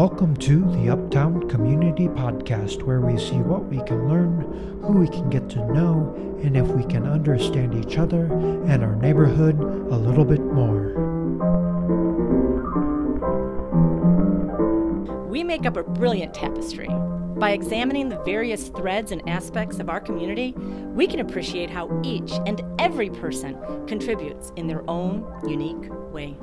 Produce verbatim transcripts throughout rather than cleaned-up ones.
Welcome to the Uptown Community Podcast, where we see what we can learn, who we can get to know, and if we can understand each other and our neighborhood a little bit more. We make up a brilliant tapestry. By examining the various threads and aspects of our community, we can appreciate how each and every person contributes in their own unique way.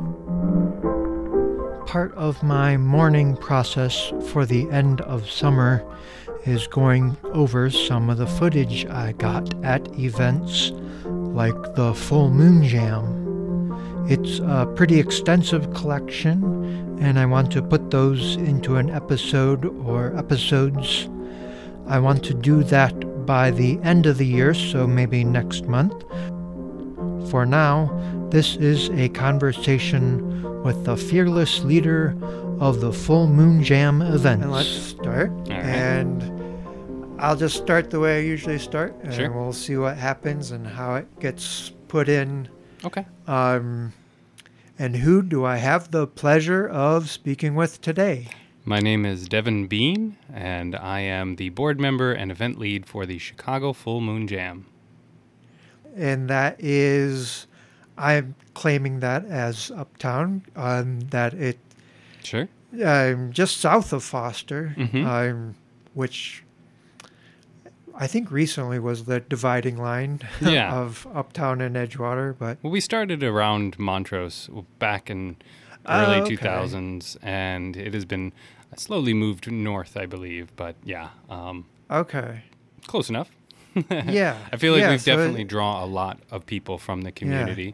Part of my morning process for the end of summer is going over some of the footage I got at events like the Full Moon Jam. It's a pretty extensive collection, and I want to put those into an episode or episodes. I want to do that by the end of the year, so maybe next month. For now, this is a conversation with the fearless leader of the Full Moon Jam events. And let's start. All right. And I'll just start the way I usually start, and Sure. we'll see what happens and how it gets put in. Okay. Um, and who do I have the pleasure of speaking with today? My name is Devin Bean, and I am the board member and event lead for the Chicago Full Moon Jam. And that is, I'm claiming that as Uptown, um, that it Sure. um, just south of Foster, Mhm. um, which I think recently was the dividing line Yeah. of Uptown and Edgewater. But Well, we started around Montrose back in Oh, early okay. two thousands, and it has been slowly moved north, I believe. But yeah, um, okay, close enough. yeah, I feel like yeah, we've so it- definitely drawn a lot of people from the community.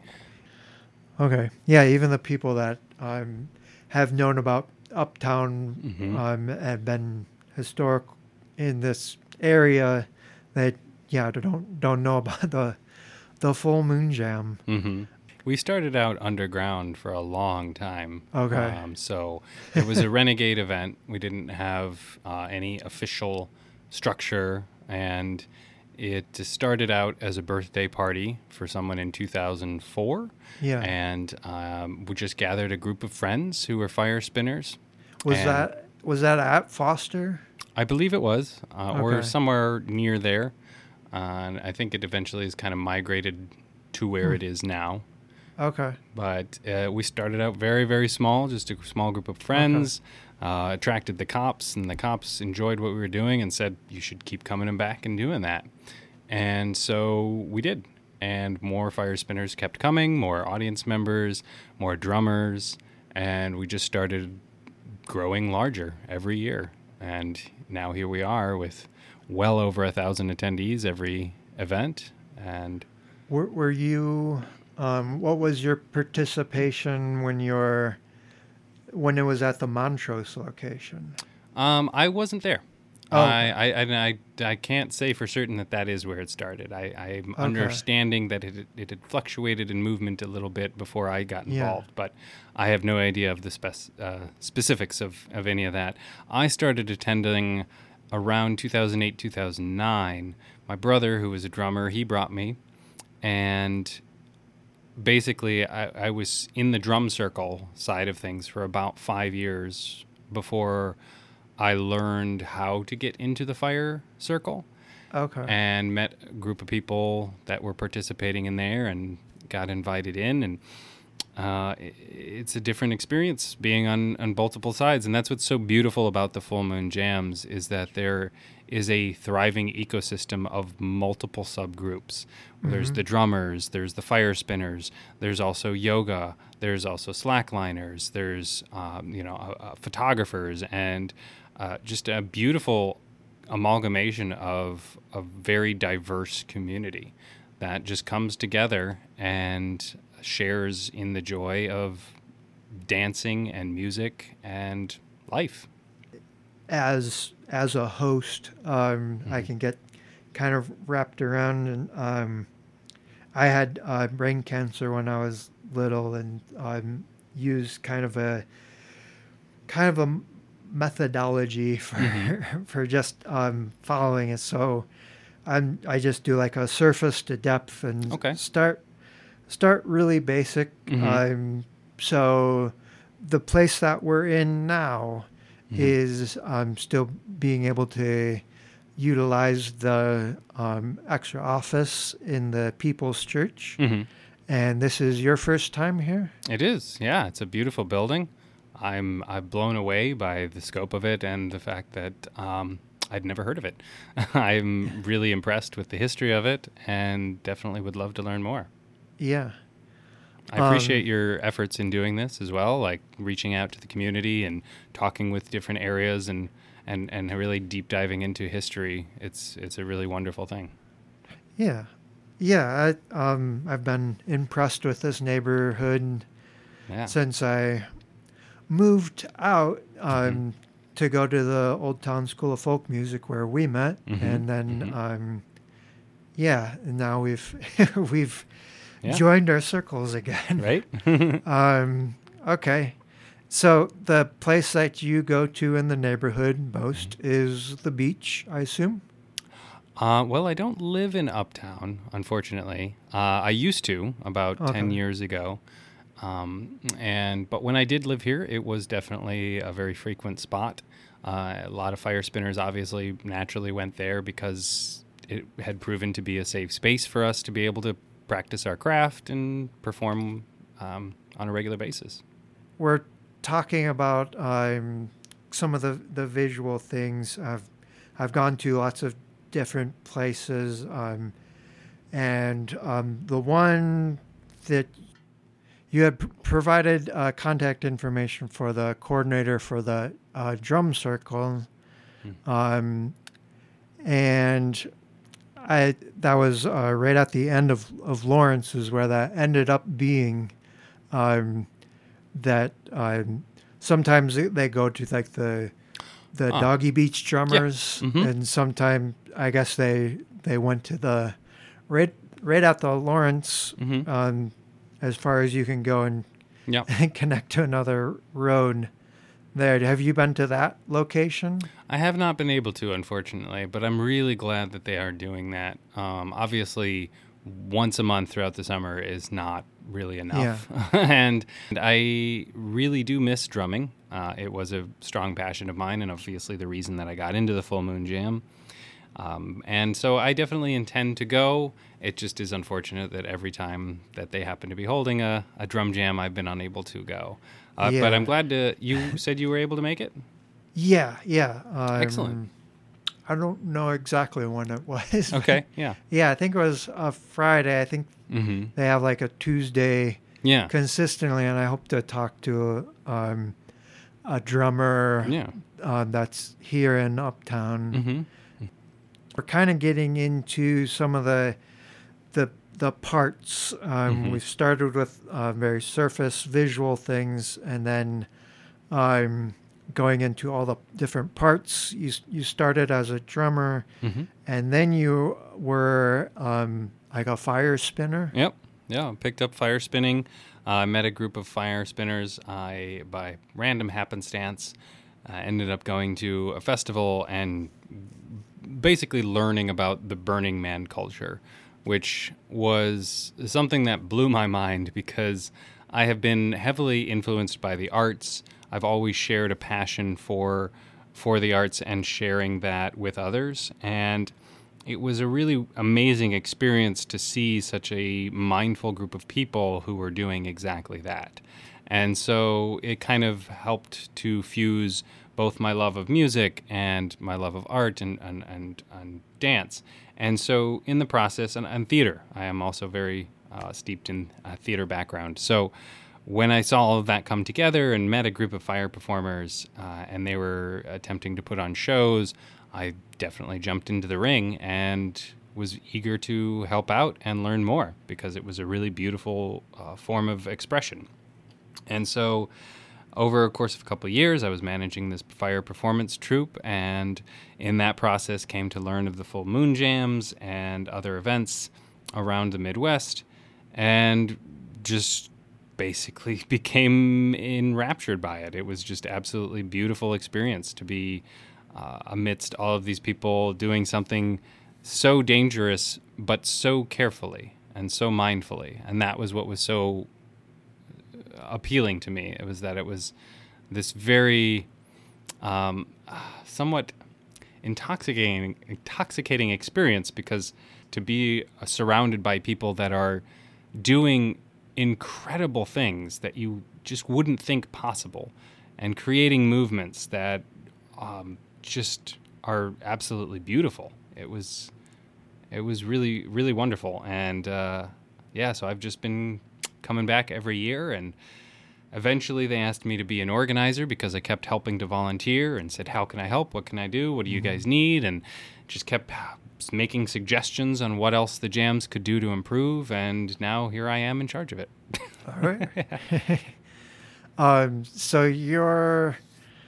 Okay. Yeah, even the people that um, have known about Uptown Mhm. um, have been historic in this area that, yeah, don't don't know about the the Full Moon Jam. hmm We started out underground for a long time. Okay. Um, so it was a renegade event. We didn't have uh, any official structure, and it started out as a birthday party for someone in two thousand four. Yeah. And um, we just gathered a group of friends who were fire spinners. was and that was that at Foster? I believe it was, uh, or Okay. somewhere near there. Uh, and I think it eventually has kind of migrated to where Hmm. it is now. Okay. But uh, we started out very, very small, just a small group of friends, uh, attracted the cops, and the cops enjoyed what we were doing and said, you should keep coming back and doing that. And so we did. And more fire spinners kept coming, more audience members, more drummers, and we just started growing larger every year. And now here we are with well over a thousand attendees every event. And Were were you? Um, what was your participation when you're when it was at the Montrose location? Um, I wasn't there. Oh, I, I, I, I, I can't say for certain that that is where it started. I, I'm Okay. understanding that it, it had fluctuated in movement a little bit before I got Yeah. involved, but I have no idea of the spec- uh, specifics of, of any of that. I started attending around two thousand eight, two thousand nine. My brother, who was a drummer, he brought me, and basically I, I was in the drum circle side of things for about five years before I learned how to get into the fire circle, Okay. and met a group of people that were participating in there and got invited in. And uh, i- it's a different experience being on, on multiple sides. And that's what's so beautiful about the Full Moon Jams, is that there is a thriving ecosystem of multiple subgroups. There's the drummers, there's the fire spinners, there's also yoga, there's also slackliners, there's um, you know uh, uh, photographers, and uh, just a beautiful amalgamation of a very diverse community that just comes together and shares in the joy of dancing and music and life. as as a host, um, I Mhm. can get kind of wrapped around, and um, I had uh, brain cancer when I was little, and um, used kind of a kind of a methodology for Mhm. for just um, following it. So I'm I just do like a surface to depth and Okay. start start really basic. Mhm. Um, so the place that we're in now mm-hmm. is um, still being able to utilize the um, extra office in the People's Church. Mm-hmm. And this is your first time here? It is, yeah. It's a beautiful building. I'm I'm blown away by the scope of it and the fact that um, I'd never heard of it. I'm really impressed with the history of it and definitely would love to learn more. Yeah. I appreciate um, your efforts in doing this as well, like reaching out to the community and talking with different areas and, and, and really deep diving into history. It's it's a really wonderful thing. Yeah. Yeah, I, um, I've been impressed with this neighborhood yeah. since I moved out um, mm-hmm. to go to the Old Town School of Folk Music where we met, mm-hmm. and then mm-hmm. um, yeah, now we've we've yeah. joined our circles again. Right? um, okay, so the place that you go to in the neighborhood most mm-hmm. is the beach, I assume. Uh, well, I don't live in Uptown, unfortunately. Uh, I used to about okay. ten years ago. Um, and but when I did live here, it was definitely a very frequent spot. Uh, a lot of fire spinners obviously naturally went there because it had proven to be a safe space for us to be able to practice our craft and perform um, on a regular basis. We're talking about um, some of the, the visual things. I've I've gone to lots of different places, um, and um, the one that you had p- provided uh, contact information for the coordinator for the uh, drum circle, hmm. um, and I that was uh, right at the end of, of Lawrence is where that ended up being. Um, that um, sometimes they go to like the the oh. Doggy Beach drummers, yeah. mm-hmm. and sometimes I guess they they went to the right right at the Lawrence, mm-hmm. um, as far as you can go and, yeah. and connect to another road. There, have you been to that location? I have not been able to, unfortunately, but I'm really glad that they are doing that. Um, obviously, once a month throughout the summer is not really enough. Yeah. and, and I really do miss drumming. Uh, it was a strong passion of mine and obviously the reason that I got into the Full Moon Jam. Um, and so I definitely intend to go. It just is unfortunate that every time that they happen to be holding a, a drum jam, I've been unable to go. Uh, yeah. But I'm glad to, you said you were able to make it? Yeah, yeah. Um, Excellent. I don't know exactly when it was. Okay, yeah. Yeah, I think it was a Friday. I think mm-hmm. they have like a Tuesday yeah. consistently, and I hope to talk to um, a drummer yeah. uh, that's here in Uptown. Mm-hmm. We're kind of getting into some of the the the parts. Um, mm-hmm. We've started with uh, very surface visual things, and then um, going into all the different parts. You you started as a drummer, mm-hmm. and then you were um, like a fire spinner. Yep. Yeah, picked up fire spinning. I uh, met a group of fire spinners. I, by random happenstance, uh, ended up going to a festival and basically learning about the Burning Man culture, which was something that blew my mind because I have been heavily influenced by the arts. I've always shared a passion for for the arts and sharing that with others. And it was a really amazing experience to see such a mindful group of people who were doing exactly that. And so it kind of helped to fuse both my love of music and my love of art and, and, and, and dance. And so in the process, and, and theater, I am also very uh, steeped in a theater background. So when I saw all of that come together and met a group of fire performers uh, and they were attempting to put on shows, I definitely jumped into the ring and was eager to help out and learn more because it was a really beautiful uh, form of expression. And so over a course of a couple of years, I was managing this fire performance troupe, and in that process came to learn of the Full Moon Jams and other events around the Midwest, and just basically became enraptured by it. It was just absolutely beautiful experience to be uh, amidst all of these people doing something so dangerous, but so carefully and so mindfully. And that was what was so appealing to me. It was that it was this very um, somewhat intoxicating, intoxicating experience, because to be uh, surrounded by people that are doing incredible things that you just wouldn't think possible, and creating movements that um, just are absolutely beautiful. It was, it was really, really wonderful. And uh, yeah, so I've just been coming back every year, and eventually they asked me to be an organizer because I kept helping to volunteer and said, how can I help? What can I do? What do you guys need? And just kept making suggestions on what else the jams could do to improve. And now here I am in charge of it. All right. um, so you're,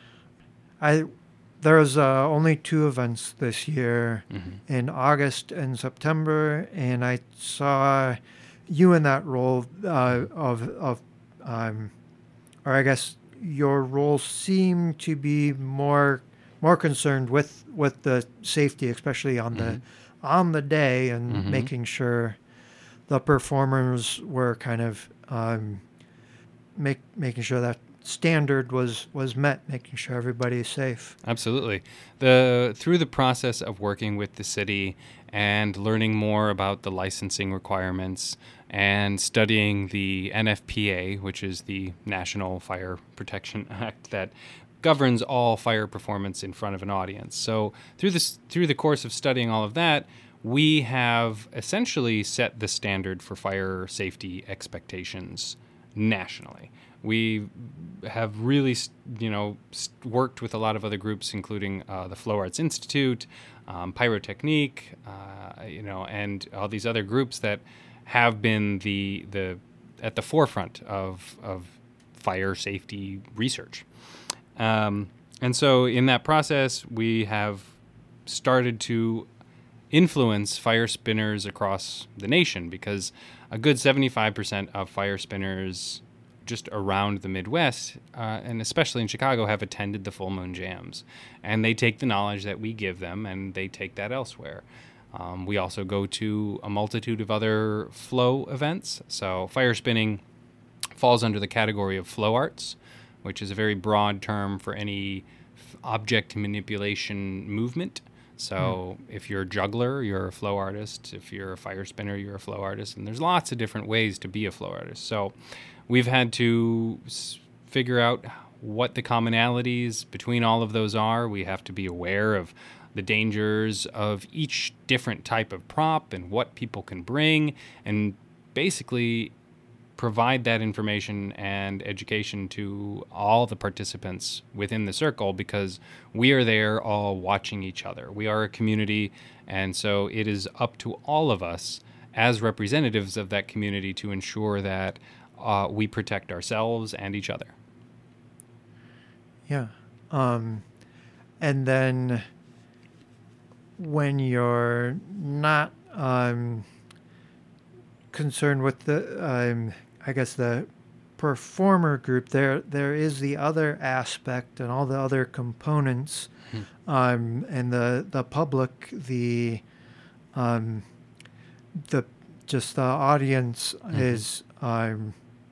I, there's uh, only two events this year, mm-hmm. in August and September, and I saw you in that role uh, of, of um, or I guess your role seemed to be more more concerned with, with the safety, especially on mm-hmm. the on the day, and mm-hmm. making sure the performers were kind of um, make making sure that standard was, was met, making sure everybody is safe. Absolutely. The through the process of working with the city and learning more about the licensing requirements and studying the N F P A, which is the National Fire Protection Act that governs all fire performance in front of an audience. So through this through the course of studying all of that, we have essentially set the standard for fire safety expectations nationally. We have really, you know, worked with a lot of other groups, including uh, the Flow Arts Institute, um, Pyrotechnique, uh, you know, and all these other groups that have been the the at the forefront of of fire safety research. Um, and so in that process, we have started to influence fire spinners across the nation, because a good seventy-five percent of fire spinners just around the Midwest, uh, and especially in Chicago, have attended the Full Moon Jams. And they take the knowledge that we give them and they take that elsewhere. Um, we also go to a multitude of other flow events. So fire spinning falls under the category of flow arts, which is a very broad term for any f- object manipulation movement. So mm. if you're a juggler, you're a flow artist. If you're a fire spinner, you're a flow artist. And there's lots of different ways to be a flow artist. So we've had to s- figure out what the commonalities between all of those are. We have to be aware of the dangers of each different type of prop and what people can bring, and basically provide that information and education to all the participants within the circle, because we are there all watching each other. We are a community, and so it is up to all of us as representatives of that community to ensure that uh, we protect ourselves and each other. Yeah. Um, and then when you're not um, concerned with the, um, I guess, the performer group, there there is the other aspect and all the other components, hmm. um, and the the public, the um, the just the audience mm-hmm. is um,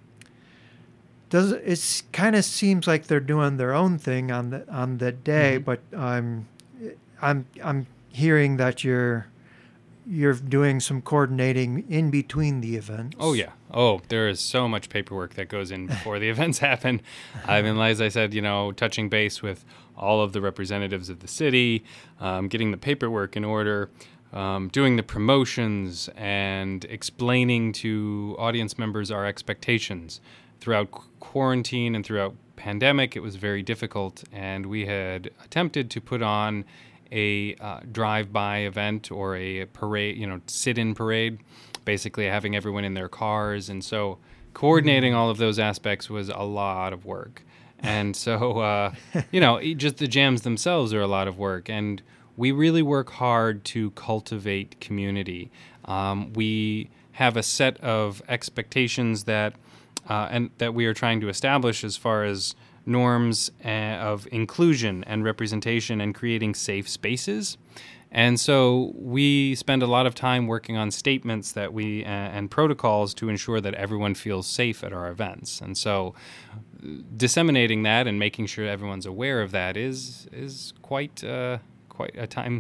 does it kind of seems like they're doing their own thing on the on the day, mm-hmm. but um, I'm I'm hearing that you're you're doing some coordinating in between the events. Oh, yeah. Oh, there is so much paperwork that goes in before the events happen. I mean, as I said, you know, touching base with all of the representatives of the city, um, getting the paperwork in order, um, doing the promotions, and explaining to audience members our expectations. Throughout qu- quarantine and throughout pandemic, it was very difficult, and we had attempted to put on a uh, drive-by event or a parade, you know, sit-in parade, basically having everyone in their cars. And so coordinating all of those aspects was a lot of work. And so, uh, you know, just the jams themselves are a lot of work. And we really work hard to cultivate community. Um, we have a set of expectations that uh, and that we are trying to establish as far as norms uh, of inclusion and representation and creating safe spaces. And so we spend a lot of time working on statements that we uh, and protocols to ensure that everyone feels safe at our events. And so disseminating that and making sure everyone's aware of that is is quite uh, quite a time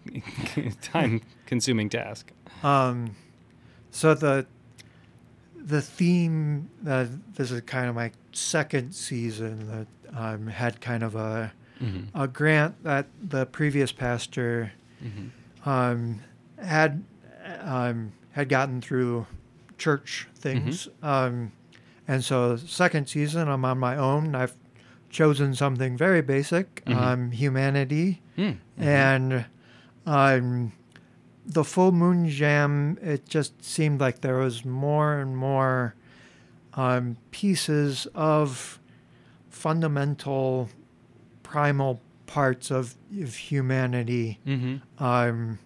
time consuming task. Um, so the the theme uh, this is kind of my second season that um, had kind of a mm-hmm. a grant that the previous pastor mm-hmm. um, had um, had gotten through church things. Mm-hmm. Um, and so second season, I'm on my own. I've chosen something very basic, mm-hmm. um, humanity. Mm-hmm. And um, the Full Moon Jam, it just seemed like there was more and more um, pieces of fundamental, primal parts of, of humanity. Mm-hmm. Um,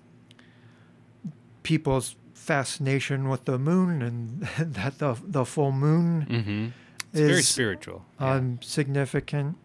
people's fascination with the moon and that the the full moon mm-hmm. It's is very spiritual. Yeah. Um, significant.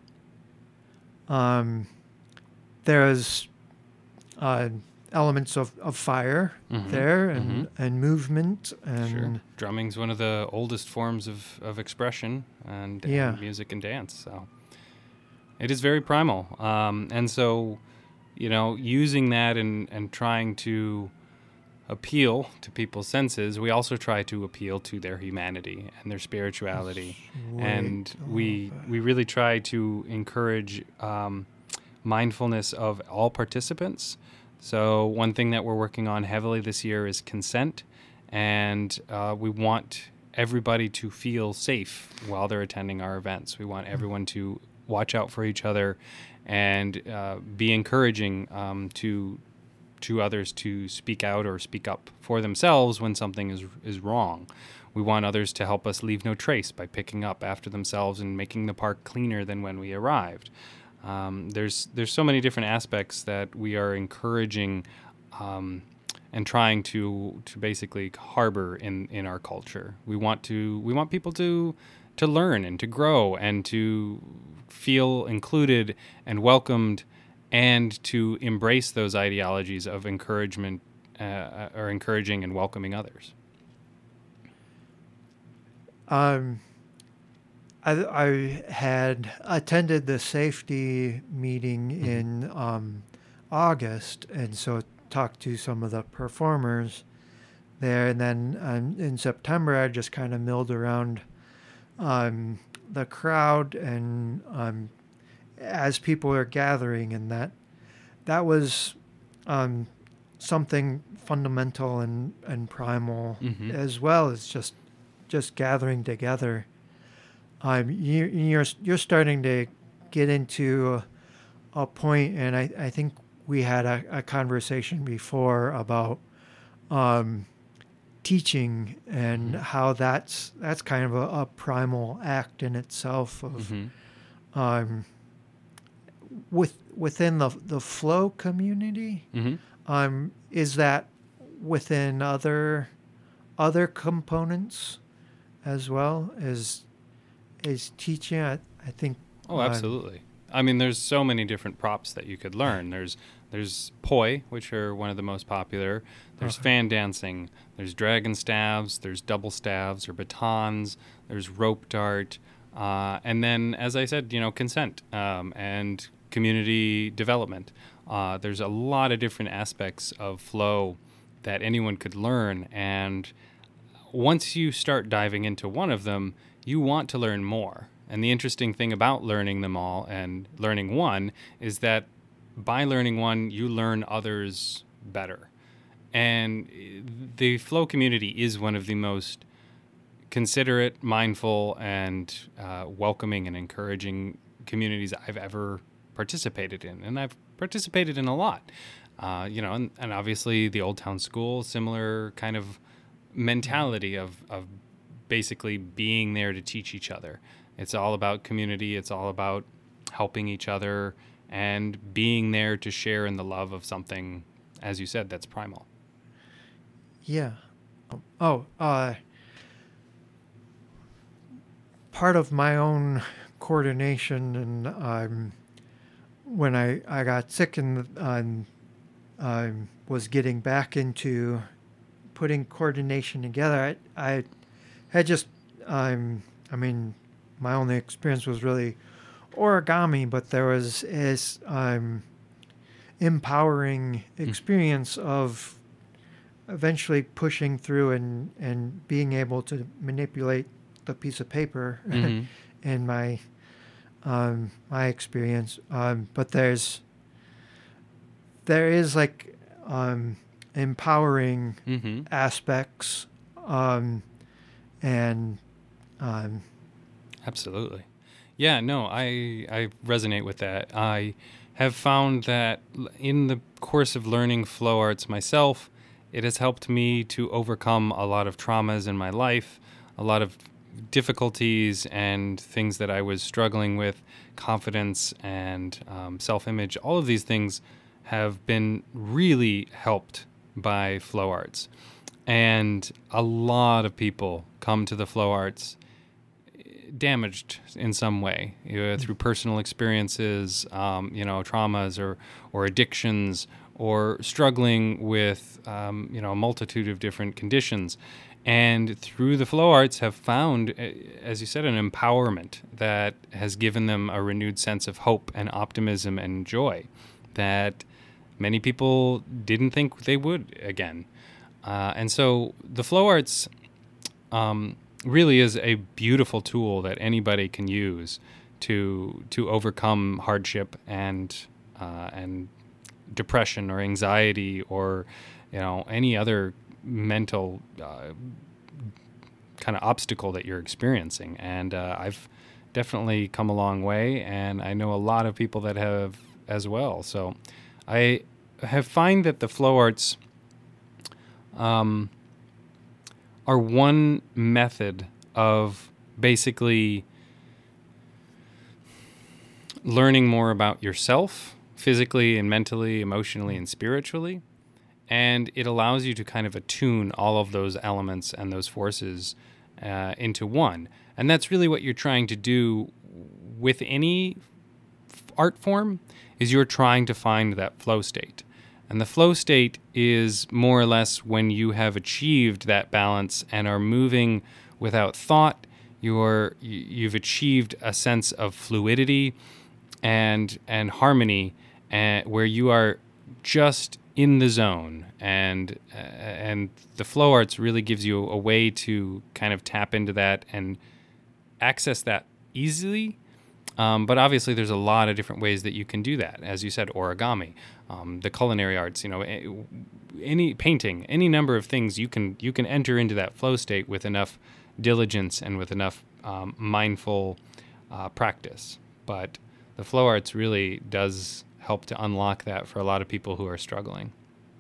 Um, there's uh, elements of, of fire mm-hmm. there and, mm-hmm. and movement and sure. Drumming's one of the oldest forms of, of expression and, yeah. and music and dance. So it is very primal. Um, and so, you know, using that and, and trying to appeal to people's senses, we also try to appeal to their humanity and their spirituality. Sweet. And we oh, we really try to encourage um, mindfulness of all participants. So one thing that we're working on heavily this year is consent, and uh, we want everybody to feel safe while they're attending our events. We want everyone to watch out for each other and uh, be encouraging um, to to others to speak out or speak up for themselves when something is is wrong. We want others to help us leave no trace by picking up after themselves and making the park cleaner than when we arrived. Um, there's there's so many different aspects that we are encouraging um, and trying to to basically harbor in, in our culture. We want to we want people to to learn and to grow and to feel included and welcomed, and to embrace those ideologies of encouragement uh, or encouraging and welcoming others. Um, I, I had attended the safety meeting mm-hmm. in um, August, and so talked to some of the performers there. And then um, in September, I just kind of milled around um, the crowd and um, as people are gathering, and that that was um, something fundamental and, and primal mm-hmm. as well as just just gathering together. Um, you, you're you're starting to get into a, a point, and I, I think we had a, a conversation before about um, teaching and mm-hmm. how that's that's kind of a, a primal act in itself of mm-hmm. um, with within the the flow community. Mm-hmm. Um, is that within other other components as well as is teaching? I, I think. Oh, absolutely. Uh, I mean, there's so many different props that you could learn. There's there's poi, which are one of the most popular. There's okay. fan dancing. There's dragon staves. There's double staves or batons. There's rope dart. Uh, and then, as I said, you know, consent um, and community development. Uh, there's a lot of different aspects of flow that anyone could learn. And once you start diving into one of them, you want to learn more. And the interesting thing about learning them all and learning one is that by learning one, you learn others better. And the flow community is one of the most considerate, mindful, and uh, welcoming and encouraging communities I've ever participated in. And I've participated in a lot. Uh, you know, and, and obviously the Old Town School, similar kind of mentality of, of basically being there to teach each other. It's all about community. It's all about helping each other and being there to share in the love of something, as you said, that's primal. Yeah. Oh, uh, part of my own coordination and um, when I, I got sick in, uh, um, was getting back into putting coordination together, I, I had just, um, I mean, my only experience was really origami, but there was this um, empowering experience mm. of eventually pushing through and, and being able to manipulate the piece of paper mm-hmm. in my um, my experience. Um, but there's there is like um, empowering mm-hmm. aspects um, and um, absolutely. Yeah, no, I I resonate with that. I have found that in the course of learning flow arts myself, it has helped me to overcome a lot of traumas in my life, a lot of difficulties and things that I was struggling with, confidence and um, self-image. All of these things have been really helped by flow arts. And a lot of people come to the flow arts damaged in some way, you know, through personal experiences, um, you know, traumas or, or addictions, or struggling with, um, you know, a multitude of different conditions. And through the flow arts have found, as you said, an empowerment that has given them a renewed sense of hope and optimism and joy that many people didn't think they would again. Uh, and so the flow arts um, really is a beautiful tool that anybody can use to to overcome hardship and uh, and depression or anxiety or, you know, any other mental uh, kind of obstacle that you're experiencing. And uh, I've definitely come a long way, and I know a lot of people that have as well. So I have find that the flow arts um, are one method of basically learning more about yourself, physically and mentally, emotionally and spiritually. And it allows you to kind of attune all of those elements and those forces uh, into one. And that's really what you're trying to do with any f- art form, is you're trying to find that flow state. And the flow state is more or less when you have achieved that balance and are moving without thought. You're, you've achieved a sense of fluidity and and harmony, and where you are just in the zone, and uh, and the flow arts really gives you a way to kind of tap into that and access that easily. Um, but obviously, there's a lot of different ways that you can do that. As you said, origami, um, the culinary arts, you know, any painting, any number of things you can you can enter into that flow state with enough diligence and with enough um, mindful uh, practice. But the flow arts really does help to unlock that for a lot of people who are struggling.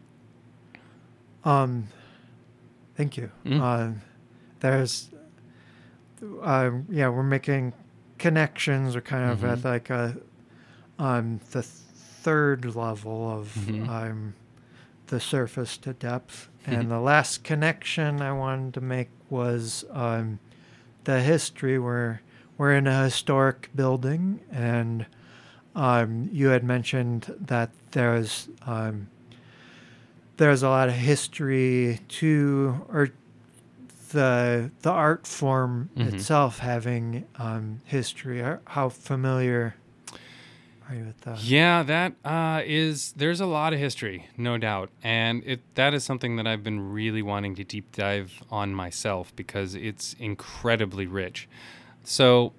Um, thank you. Mm. Uh, there's, uh, yeah, we're making connections. We're kind of mm-hmm. at like a, um, the third level of mm-hmm. um, the surface to depth. And the last connection I wanted to make was um, the history. Where we're in a historic building, and um, you had mentioned that there's um, there's a lot of history to, or the the art form mm-hmm. itself having um, history. How familiar are you with that? Yeah, that uh, is, there's a lot of history, no doubt. And it that is something that I've been really wanting to deep dive on myself, because it's incredibly rich. So,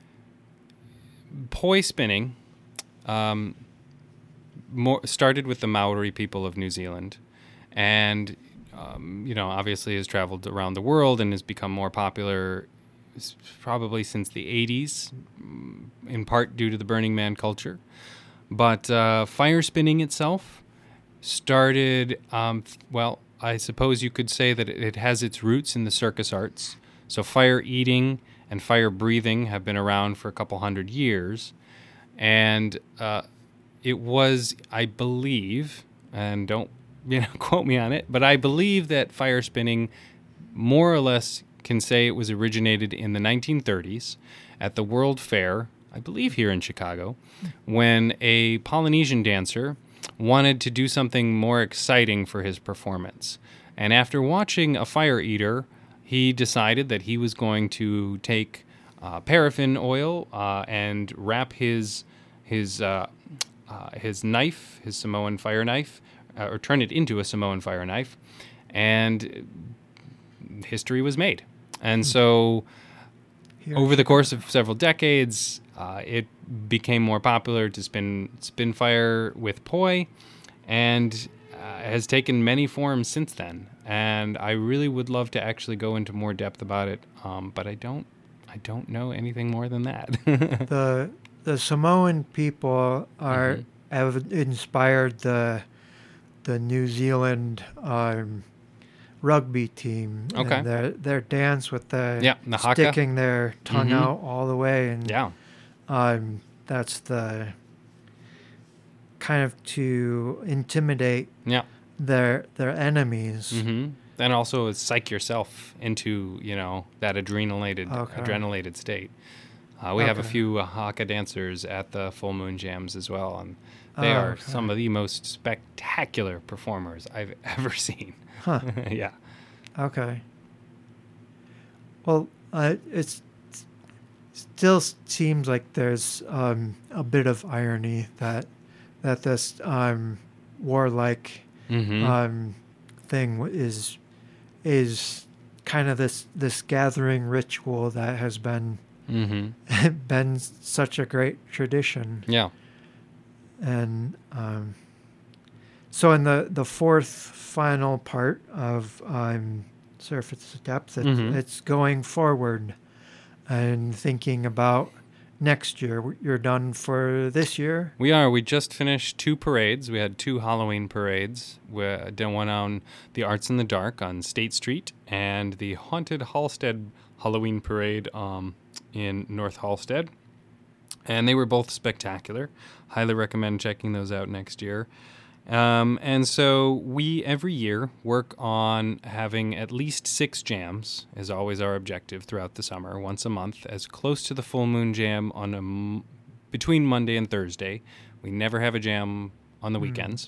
poi spinning um, more started with the Maori people of New Zealand, and um, you know, obviously has traveled around the world and has become more popular probably since the eighties, in part due to the Burning Man culture. But uh, fire spinning itself started, um, well, I suppose you could say that it has its roots in the circus arts. So fire eating and fire breathing have been around for a couple hundred years. And uh, it was, I believe, and don't you know quote me on it, but I believe that fire spinning more or less can say it was originated in the nineteen thirties at the World Fair, I believe here in Chicago, when a Polynesian dancer wanted to do something more exciting for his performance. And after watching A Fire Eater, he decided that he was going to take uh, paraffin oil uh, and wrap his his uh, uh, his knife, his Samoan fire knife, uh, or turn it into a Samoan fire knife, and history was made. And so Here. over the course of several decades, uh, it became more popular to spin spin fire with poi, and uh, has taken many forms since then. And I really would love to actually go into more depth about it, um, but I don't. I don't know anything more than that. the the Samoan people are Mhm. have inspired the the New Zealand um, rugby team. Okay. And their their dance with the Yeah, the haka. sticking their tongue Mhm. out all the way, and Yeah. um, that's the kind of to intimidate Yeah. their their enemies. Mm-hmm. And also psych yourself into, you know, that adrenalated, Okay. adrenalated state. Uh, we have a Okay. few uh, haka dancers at the Full Moon Jams as well, and they Oh, are okay. some of the most spectacular performers I've ever seen. Huh. Yeah. Okay. Well, uh, it's still seems like there's um, a bit of irony that that this um, warlike Mm-hmm. um, thing w- is is kind of this this gathering ritual that has been mm-hmm. been such a great tradition. Yeah. And um, so in the, the fourth final part of um, Surface Depth, it, Mhm. it's going forward and thinking about next year. You're done for this year? We are. We just finished two parades. We had two Halloween parades. We did one on the Arts in the Dark on State Street and the Haunted Halstead Halloween Parade um, in North Halstead. And they were both spectacular. Highly recommend checking those out next year. Um, and so we, every year, work on having at least six jams, is always our objective throughout the summer, once a month, as close to the Full Moon Jam on a m- between Monday and Thursday. We never have a jam on the Mm. weekends.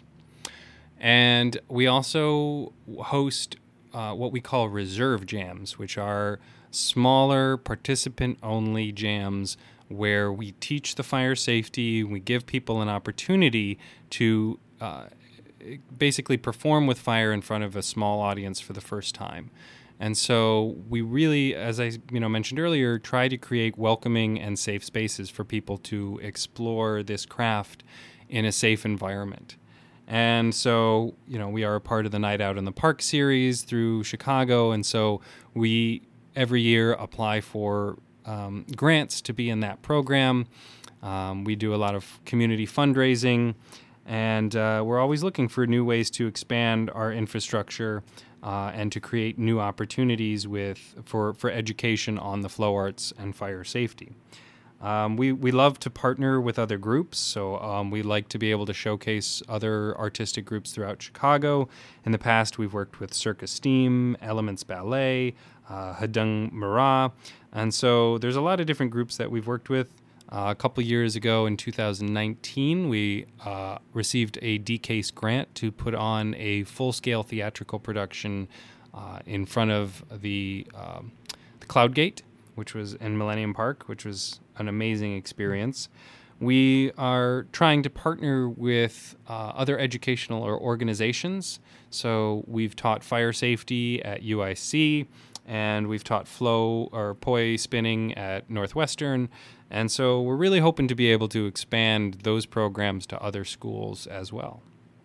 And we also host uh, what we call reserve jams, which are smaller, participant-only jams where we teach the fire safety, we give people an opportunity to uh, basically perform with fire in front of a small audience for the first time. And so we really, as I you know mentioned earlier, try to create welcoming and safe spaces for people to explore this craft in a safe environment. And so, you know, we are a part of the Night Out in the Park series through Chicago, and so we every year apply for um, grants to be in that program. Um, we do a lot of community fundraising, and uh, we're always looking for new ways to expand our infrastructure uh, and to create new opportunities with for, for education on the flow arts and fire safety. Um, we, we love to partner with other groups, so um, we like to be able to showcase other artistic groups throughout Chicago. In the past, we've worked with Circus Steam, Elements Ballet, uh, Hadung Mara, and so there's a lot of different groups that we've worked with. Uh, a couple years ago, in two thousand nineteen, we uh, received a D CASE grant to put on a full-scale theatrical production uh, in front of the, um, the Cloud Gate, which was in Millennium Park, which was an amazing experience. We are trying to partner with uh, other educational or organizations. So we've taught fire safety at U I C, and we've taught flow or poi spinning at Northwestern. And so we're really hoping to be able to expand those programs to other schools as well.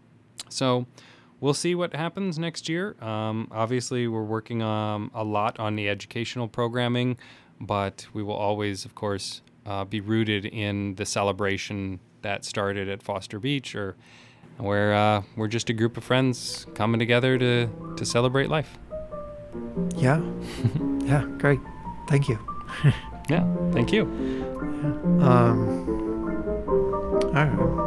So we'll see what happens next year. Um, obviously, we're working um, a lot on the educational programming, but we will always, of course, uh, be rooted in the celebration that started at Foster Beach, or where uh, we're just a group of friends coming together to, to celebrate life. Yeah. Yeah, great. Thank you. Yeah, thank you. Um, all right.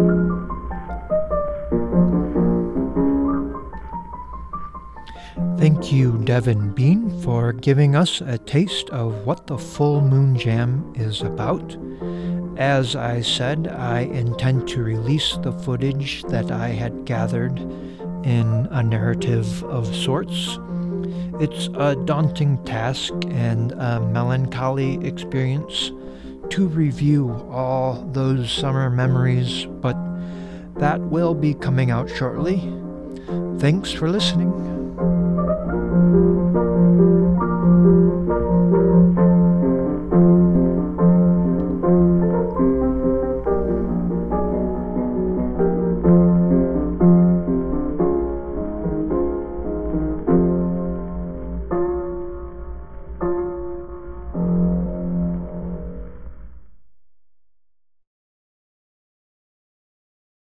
Thank Thank you, Devin Bean, for giving us a taste of what the Full Moon Jam is about. As I said, I intend to release the footage that I had gathered in a narrative of sorts. It's a daunting task and a melancholy experience to review all those summer memories, but that will be coming out shortly. Thanks for listening.